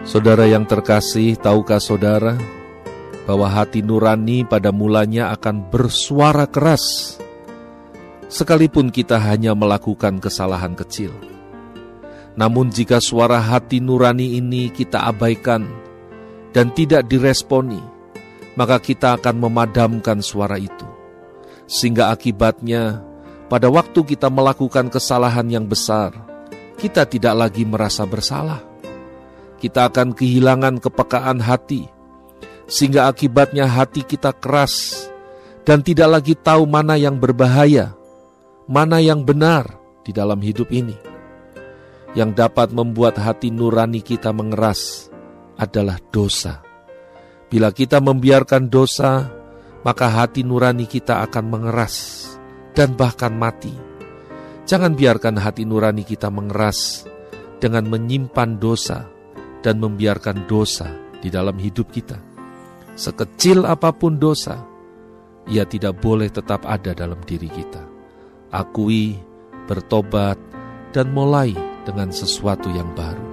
Saudara yang terkasih, tahukah saudara bahwa hati nurani pada mulanya akan bersuara keras, sekalipun kita hanya melakukan kesalahan kecil. Namun jika suara hati nurani ini kita abaikan dan tidak diresponi, maka kita akan memadamkan suara itu. Sehingga akibatnya, pada waktu kita melakukan kesalahan yang besar, kita tidak lagi merasa bersalah. Kita akan kehilangan kepekaan hati, sehingga akibatnya hati kita keras dan tidak lagi tahu mana yang berbahaya, mana yang benar di dalam hidup ini. Yang dapat membuat hati nurani kita mengeras adalah dosa. Bila kita membiarkan dosa, maka hati nurani kita akan mengeras dan bahkan mati. Jangan biarkan hati nurani kita mengeras dengan menyimpan dosa dan membiarkan dosa di dalam hidup kita. Sekecil apapun dosa, ia tidak boleh tetap ada dalam diri kita. Akui, bertobat, dan mulai dengan sesuatu yang baru.